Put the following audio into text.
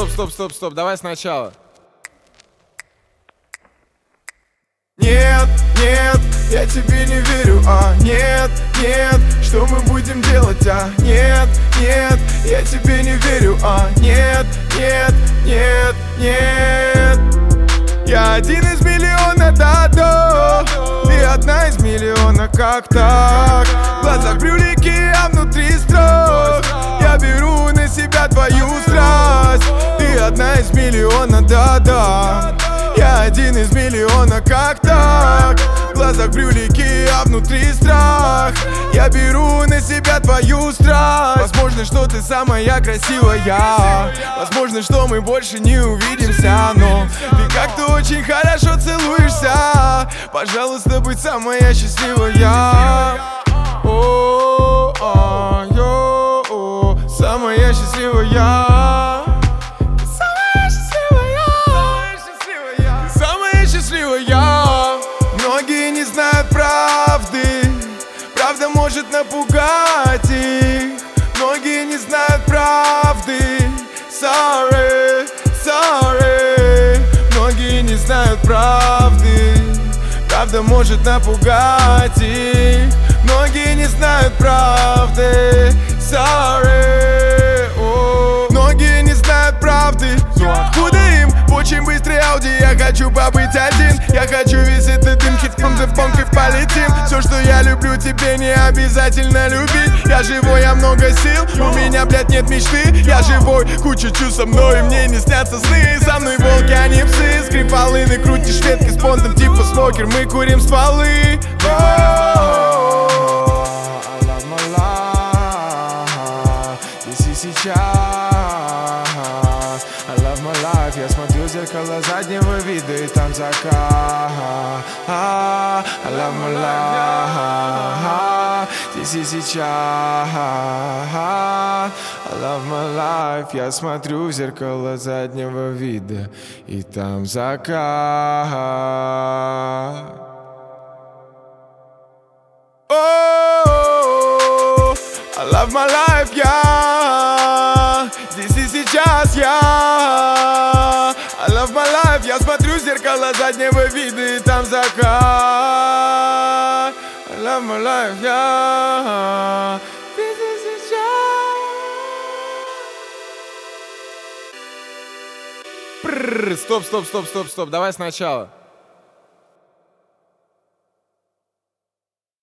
Стоп, давай сначала. Нет, я тебе не верю, нет, что мы будем делать, нет, я тебе не верю, нет. Я один из миллиона, да, ты одна из миллиона, как так? В глазах брюлики, а внутри строк. Я беру на себя твою страсть. Ты одна из миллиона, да. Я один из миллиона, как так? В глазах брюлики, а внутри страх. Я беру на себя твою страсть. Возможно, что ты самая красивая. Возможно, что мы больше не увидимся. Но ты как-то очень хорошо целуешься. Пожалуйста, будь самая счастливая. Самая счастливая. Многие не знают правды. Правда может напугать их. Многие не знают правды. Sorry. Многие не знают правды. Правда может напугать их. Многие не знают правды. Sorry. Многие не знают правды. Но откуда им? Очень быстрый Ауди. Я хочу побыть один. Я хочу весь этот дым. Hit from the funk и полетим. Все, что я люблю, тебе не обязательно любить. Я живой, я много сил. У меня, блядь, нет мечты. Я живой, куча чувств со мной. Мне не снятся сны. Со мной волки, а не псы. Скрип волыны, крутишь ветки с понтом типа смокер. Мы курим стволы. I love my life. Здесь и сейчас. I love my life. Я смотрю в зеркало заднего вида, и там закат. I love my life. Здесь и сейчас. I love my life. Я смотрю в зеркало заднего вида, и там закат. I love my life, я здесь и сейчас, я I love my life, я смотрю в зеркало заднего вида, и там закат. I love my life, я здесь и сейчас. Стоп, давай сначала.